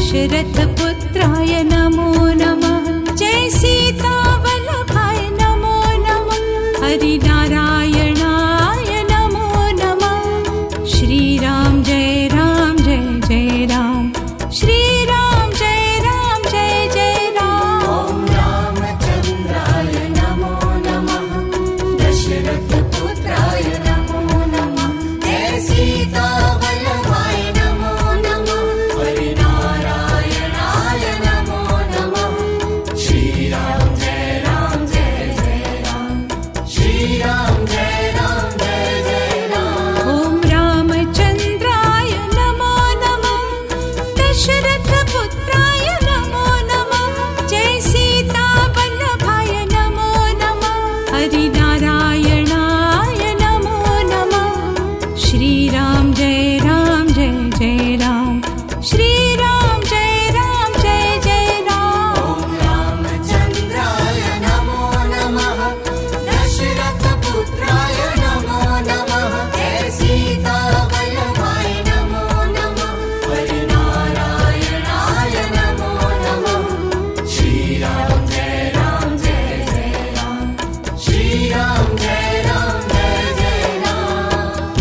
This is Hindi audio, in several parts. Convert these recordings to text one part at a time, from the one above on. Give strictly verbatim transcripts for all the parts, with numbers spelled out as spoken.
दशरथ पुत्राय नमो नमः। जय सीता वल्लभाय नमो नमः। हरि नारायणाय नमो नमः। श्री राम जय राम जय जय राम। श्री राम जय राम जय जय राम। ओम रामचंद्राय नमो नमः। दशरथ पुत्राय नमो नमः। जय सीता वल्लभाय नमो नमः। हरि नारायणाय नमो नमः। श्री राम जय राम जय जय राम। श्री राम जय राम जय जय राम। ओम रामचंद्राय नमो नमः। दशरथ पुत्राय नमो नमः। जय सीता वल्लभाय नमो नमः। हरि नारायणाय नमो नमः। श्री राम जय राम जय जय राम। श्री राम जय राम जय जय राम। ओम रामचंद्राय नमो नमः। दशरथ पुत्राय नमो नमः। जय सीता वल्लभाय नमो नमः। हरि नारायणाय नमो नमः। श्री राम जय राम जय जय राम। श्री राम जय राम जय जय राम।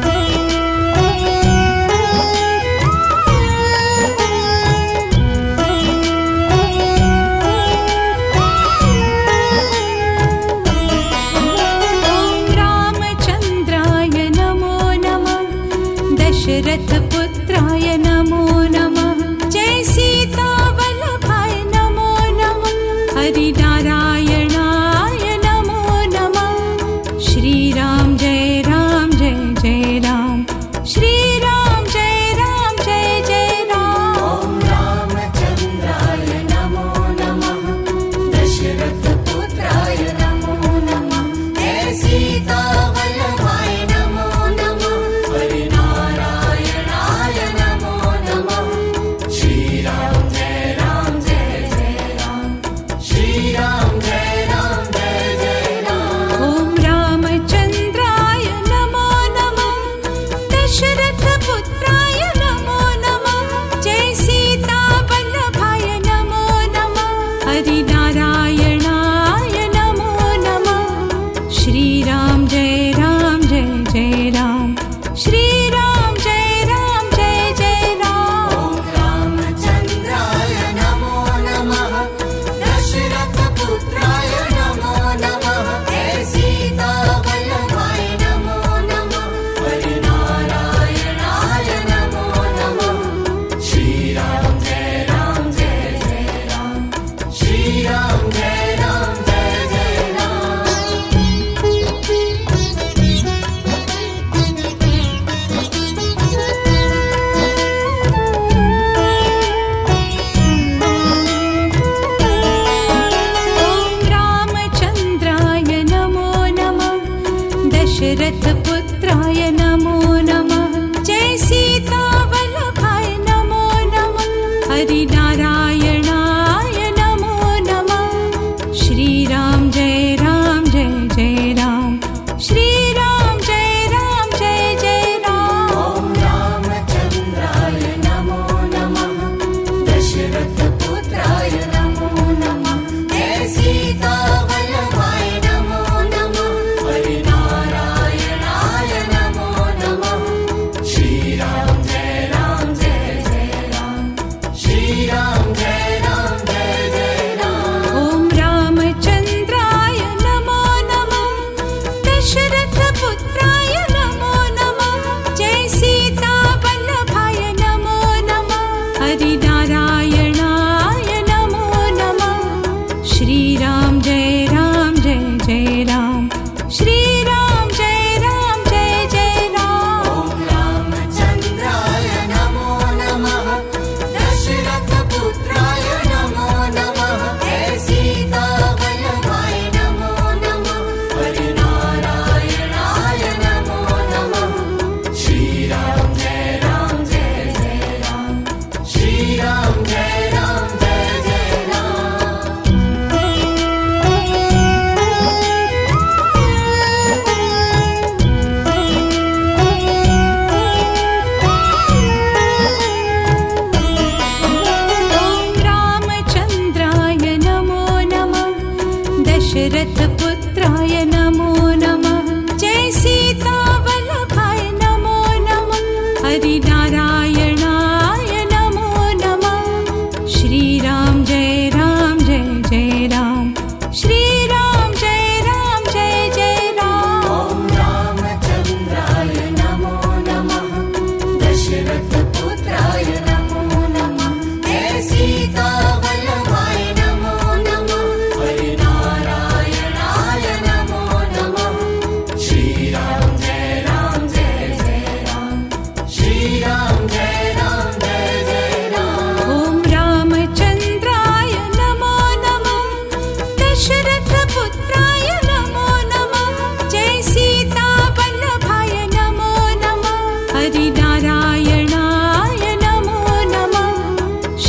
ओम रामचंद्राय नमो नमः। दशरथ पुत्राय नमो नमः। जय सीता वल्लभाय नमो नमः। हरि नारायणाय नमो नमः। श्री राम जय राम जय जय राम। श्री राम जय राम जय जय राम। ओम रामचंद्राय नमो नमः। दशरथ पुत्राय नमो नमः। जय सीता वल्लभाय नमो नमः। हरि नारायणाय नमो नमः। श्री राम जय राम जय जय राम। श्री राम जय राम जय जय राम। ओम रामचंद्राय नमो नमः। दशरथ पुत्राय नमो नमः। जय सीता वल्लभाय नमो नमः। हरि नारायणाय नमो नमः। श्री राम जय राम जय जय राम। श्री राम जय राम जय जय राम। ओम रामचंद्राय नमो नमः। दशरथ पुत्राय नमो नमः। जय सीता वल्लभाय नमो नमः। हरि नारायणाय नमो नमः। श्री राम जय राम जय जय राम। श्री राम जय राम जय जय राम। ओम रामचंद्राय नमो नमः। दशरथ पुत्राय नमो नमः। जय सीता वल्लभाय नमो नमः। हरि नारायणाय नमो नमः। श्री राम जय राम जय जय राम। श्री राम जय राम जय जय राम। ओम रामचंद्राय नमो नमः। दशरथ पुत्राय नमो नमः। जय सीता वल्लभाय नमो नमः। हरि नारायणाय नमो नमः। श्री राम जय राम जय जय राम। श्री राम जय राम जय जय राम। ओम रामचंद्राय नमो नमः। दशरथ पुत्राय नमो नमः। जय सीता वल्लभाय नमो नमः। हरि नारायणाय नमो नमः। श्री राम जय राम जय जय राम। श्री राम जय राम जय जय राम। ओम रामचंद्राय नमो नमः। दशरथ पुत्राय नमो नमः। जय सीता वल्लभाय नमो नमः। हरि नारायणाय नमो नमः। श्री राम जय राम जय जय राम। श्री राम जय राम जय जय राम।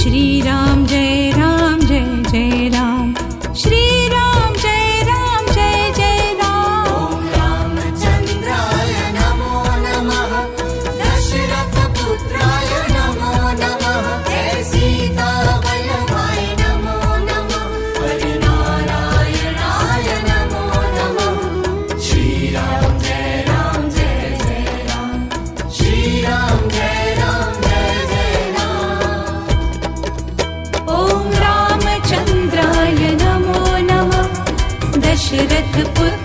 श्री राम जय राम जय जय राम श्री राम जय राम जय जय राम ॐ रामचन्द्राय नमो नमः दशरथ पुत्राय नमो नमः जय सीता वल्लभाय नमो नमः हरिनारायणाय नमो नमः श्री राम जय राम जय जय राम श्री राम जय राम जय जय राम ॐ रामचन्द्राय नमो नमः दशरथ पुत्र